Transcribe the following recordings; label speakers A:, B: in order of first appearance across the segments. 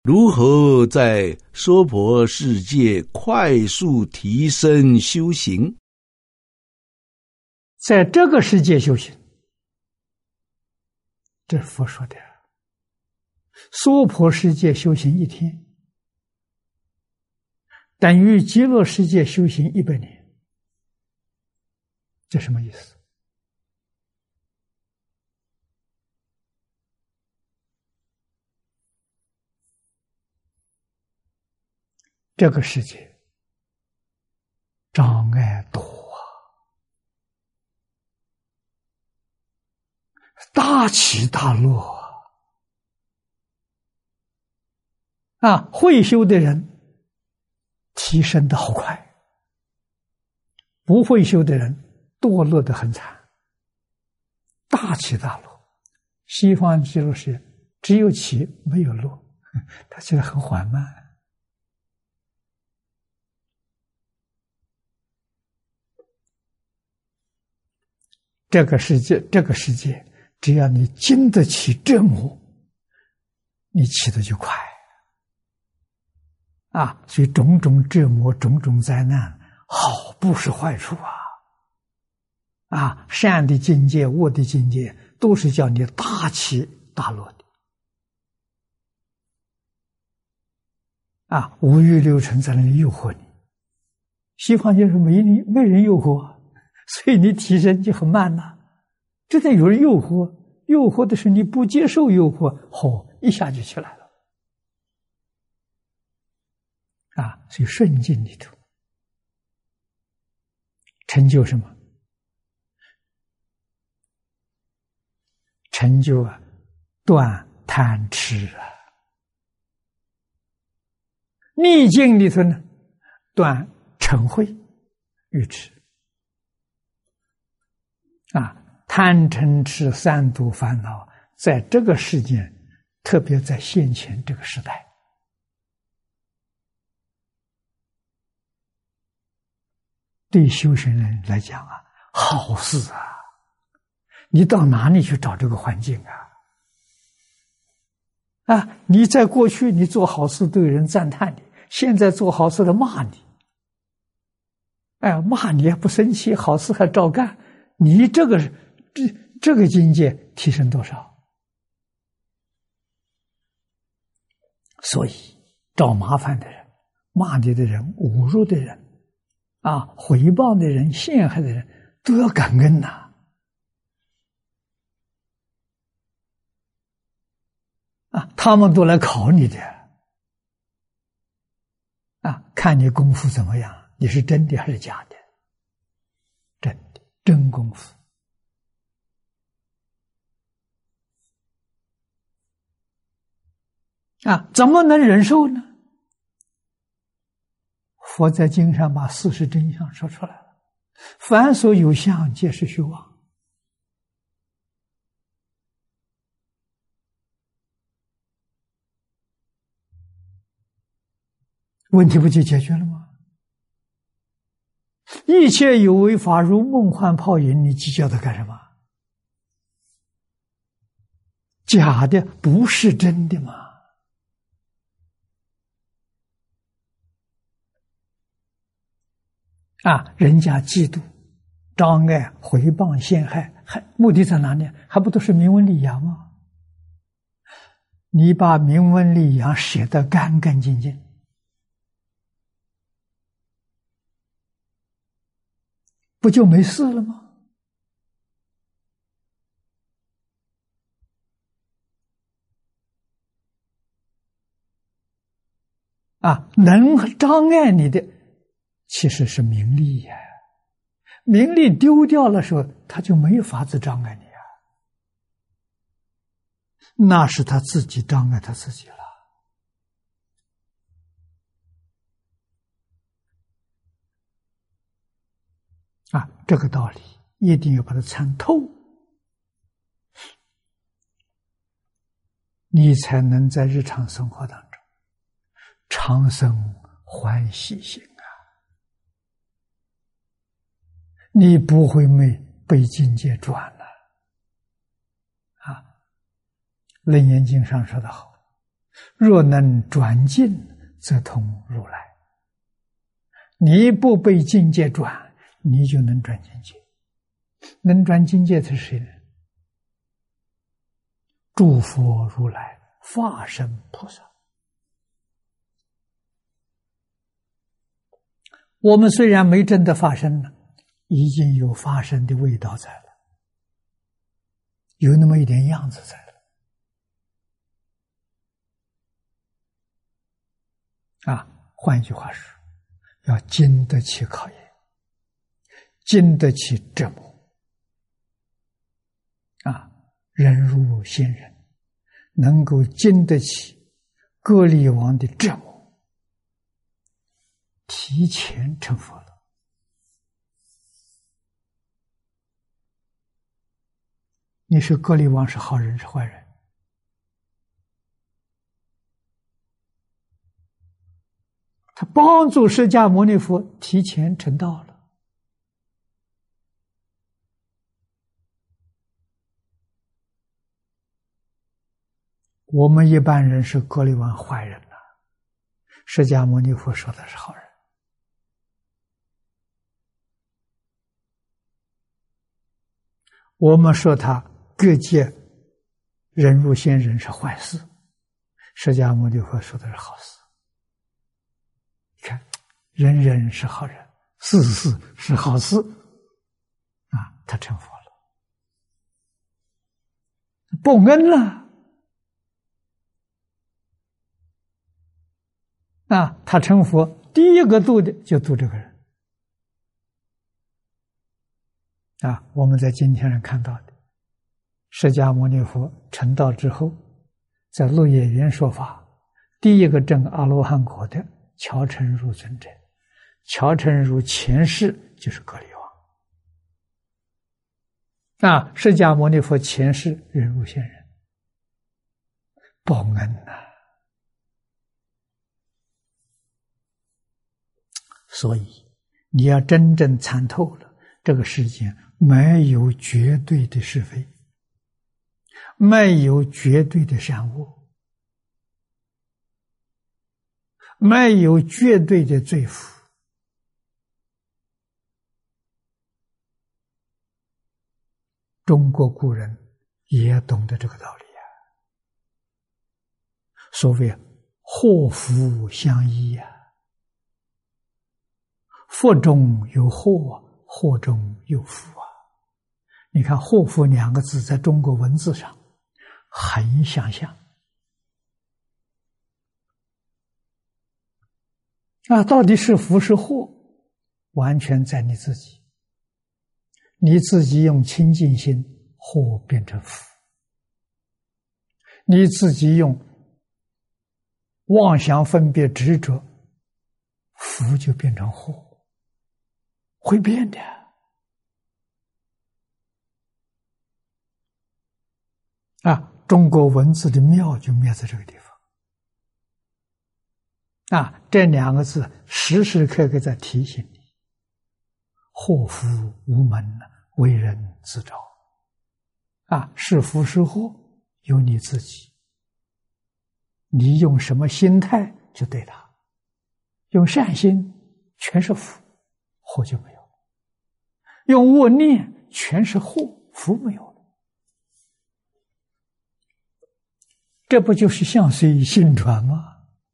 A: 如何在娑婆世界快速提升修行？
B: 在这个世界修行，这是佛说的。娑婆世界修行1天，等于极乐世界修行100年。这什么意思？这个世界障碍多啊，大起大落啊！会修的人提升的好快，不会修的人堕落的很惨，大起大落。西方极乐世界只有起没有落，它起得很缓慢。这个世界，只要你经得起折磨，你起的就快啊！所以种种折磨、种种灾难，好不是坏处啊！善的境界、恶的境界，都是叫你大起大落的啊！五欲六尘在那里诱惑你，西方就是没人诱惑。所以你提升就很慢了，真的有人诱惑的是你不接受诱惑，一下就起来了啊！所以顺境里头成就什么？成就断贪痴啊！逆境里头呢，断嗔恚愚痴。贪嗔痴3毒烦恼，在这个世界，特别在现前这个时代，对修行人来讲好事啊！你到哪里去找这个环境你在过去你做好事都有人赞叹你，现在做好事的骂你，骂你也不生气，好事还照干。你这个境界提升多少？所以找麻烦的人、骂你的人、侮辱的人毁谤的人、陷害的人，都要感恩他们都来考你的看你功夫怎么样，你是真的还是假的？真功夫怎么能忍受呢？佛在经上把40真相说出来了，凡所有相，皆是虚妄。问题不就解决了吗？一切有为法如梦幻泡影，你计较它干什么？假的不是真的嘛？人家嫉妒、障碍、毁谤、陷害，目的在哪里？还不都是名闻利养吗？你把名闻利养写得干干净净，不就没事了吗？能障碍你的其实是名利呀，名利丢掉了时候，他就没有法子障碍你那是他自己障碍他自己了这个道理一定要把它参透，你才能在日常生活当中常生欢喜心你不会被境界转了楞严经上说得好， 若能转境，则通如来。你不被境界转，你就能转境界。能转境界的是谁呢？诸佛如来、法身菩萨。我们虽然没真的发生了，已经有发生的味道在了，有那么一点样子在了。换句话说，要经得起考验，经得起折磨。忍辱仙人能够经得起割离王的折磨，提前成佛了。你说割离王是好人是坏人？他帮助释迦牟尼佛提前成道了。我们一般人是割离王坏人了，释迦牟尼佛说的是好人。我们说他各界忍辱仙人是坏事，释迦牟尼佛说的是好事。你看，人人是好人，事事是好事，他成佛了，报恩了。他成佛，第一个度的就度这个人。我们在经典上看到的，释迦牟尼佛成道之后，在鹿野园说法，第一个证阿罗汉果的乔成如尊者，乔成如前世就是割离王。释迦牟尼佛前世忍辱仙人，报恩呐。所以你要真正参透了，这个世间没有绝对的是非，没有绝对的善恶，没有绝对的罪福。中国古人也懂得这个道理所谓祸福相依祸中有祸，祸中有福你看祸福两个字在中国文字上很相像到底是福是祸，完全在你自己。你自己用清净心，祸变成福；你自己用妄想分别执着，福就变成祸。会变的中国文字的妙就妙在这个地方这两个字时时刻刻在提醒你，祸福无门，为人自找是福是祸由你自己，你用什么心态就对它，用善心全是福，祸就没有；用恶念全是祸，福没有了。这不就是相随心转吗？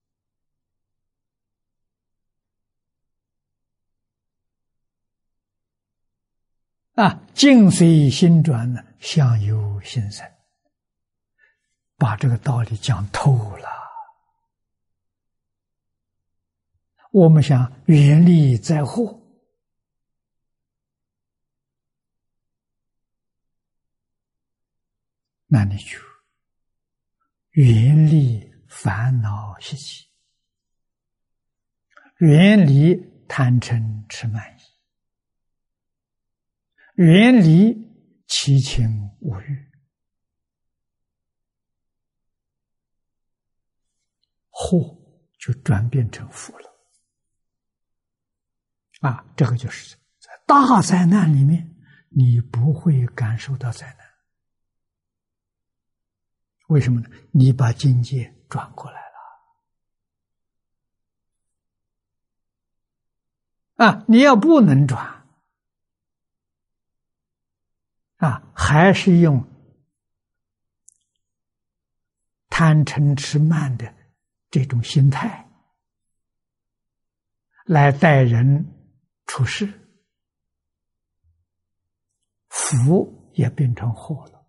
B: 境随心转呢，相由心生，把这个道理讲透了。我们想远离灾祸，那你就远离烦恼习气，远离贪嗔痴慢疑，远离七情五欲，祸就转变成福了。这个就是在大灾难里面，你不会感受到灾难。为什么呢？你把境界转过来了。啊，你要不能转，啊，还是用贪嗔痴慢的这种心态来待人处事，福也变成祸了。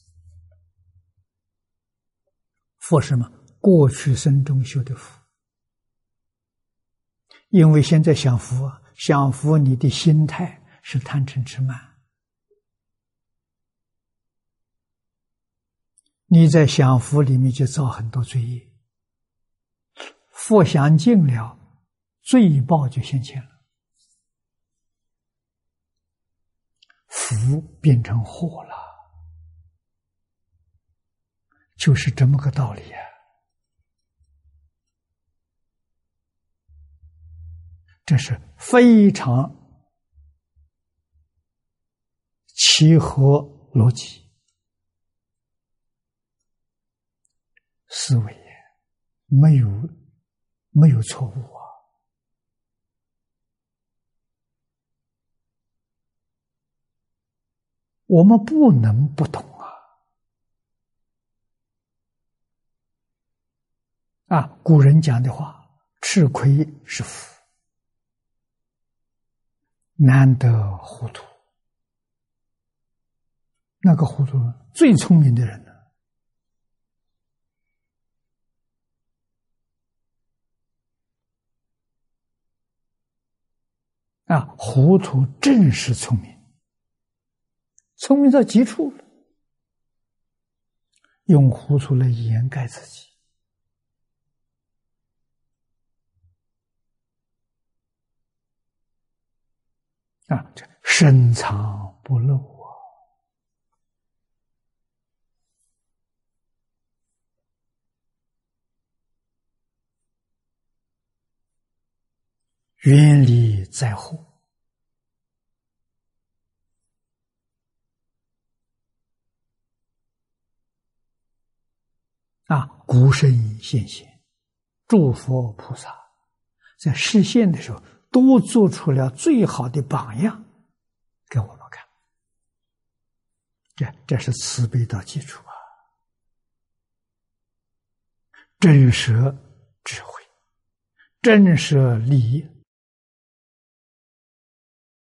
B: 福是什么？过去生中修的福。因为现在享福，享福你的心态是贪嗔痴慢，你在享福里面就造很多罪业，福享尽了，罪报就现前了，福变成祸了，就是这么个道理啊。这是非常契合逻辑思维，没有错误啊。我们不能不懂啊！古人讲的话，吃亏是福，难得糊涂。那个糊涂最聪明的人呢？啊，糊涂正是聪明，聪明到极处了，用糊涂来掩盖自己。啊，这深藏不露啊！远离灾祸啊！古圣先贤、诸佛菩萨在示现的时候，都做出了最好的榜样给我们看。这是慈悲到基础啊！震慑智慧，震慑利益，